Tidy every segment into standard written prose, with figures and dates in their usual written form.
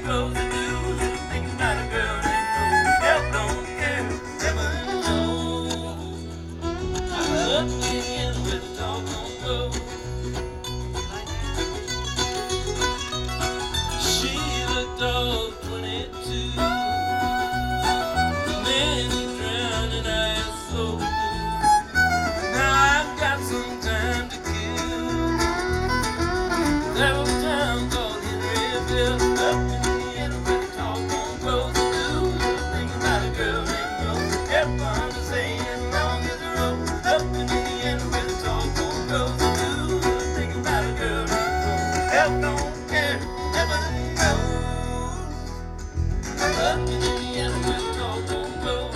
grows to do. Thinking about a girl named Rose. Hell don't care, never knows. I love being with a doggone road. She's a dog 22. The man who drowned and I am so blue. Now I've got some time to kill. There was a town called Henryville, up in Indiana where the doggone roads are blue. Thinking about a girl named Rose. Kept on saying long as the road. Up in Indiana where the doggone roads are blue. Thinking about a girl named Rose. Hell don't care, never knows. Up in Indiana where the doggone roads.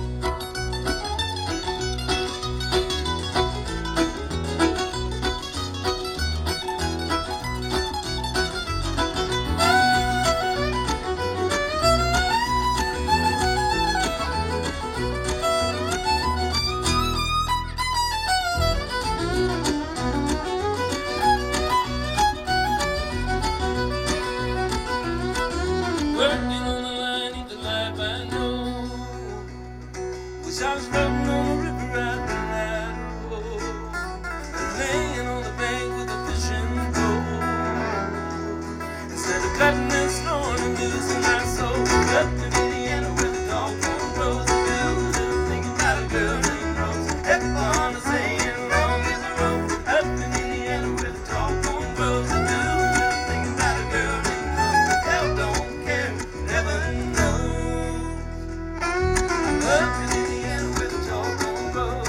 Working on the line, eat the life I know. Wish I was floating on the river right tonight, oh, and laying on the bank with a fishing pole. Instead of cutting and snoring and losing my soul. Up in Indiana where the doggone roads are blue. Thinking about a girl named Rose. Kept on saying long as the road. Up in Indiana where the doggone roads are blue. Thinking about a girl named Rose. Hell don't care, never knows. Up in Indiana where the doggone roads.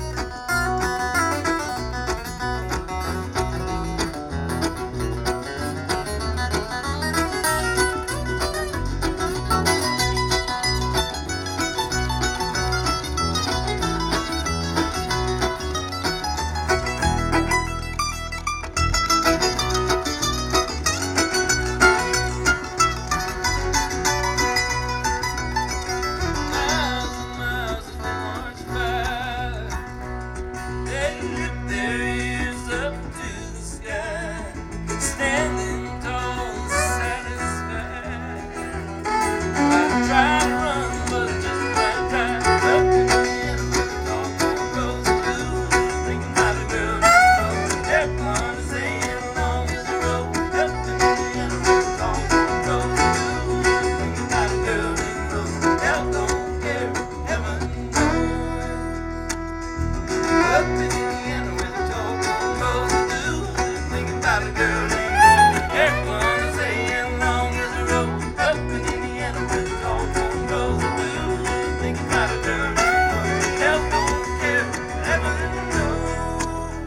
Miles and miles as they march by, they lift their ears up to the sky, standing tall and satisfied. I try to run, but I just might die. Up in Indiana where the doggone roads are blue. Thinking about a girl named Rose. Kept on saying long as the road. Up in Indiana where the doggone roads are blue. Thinking about a girl named Rose. Hell don't care, never knows. Up in Indiana where the doggone roads are blue. Thinking about a girl named Rose. Kept on saying long as the road. Up in Indiana where the doggone roads are blue. Thinking about a girl named Rose. Hell don't care, never knows.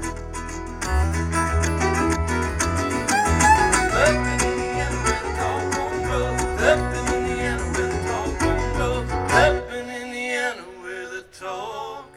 Up in Indiana where the doggone roads. Up in Indiana where the doggone roads. Up in Indiana where the doggone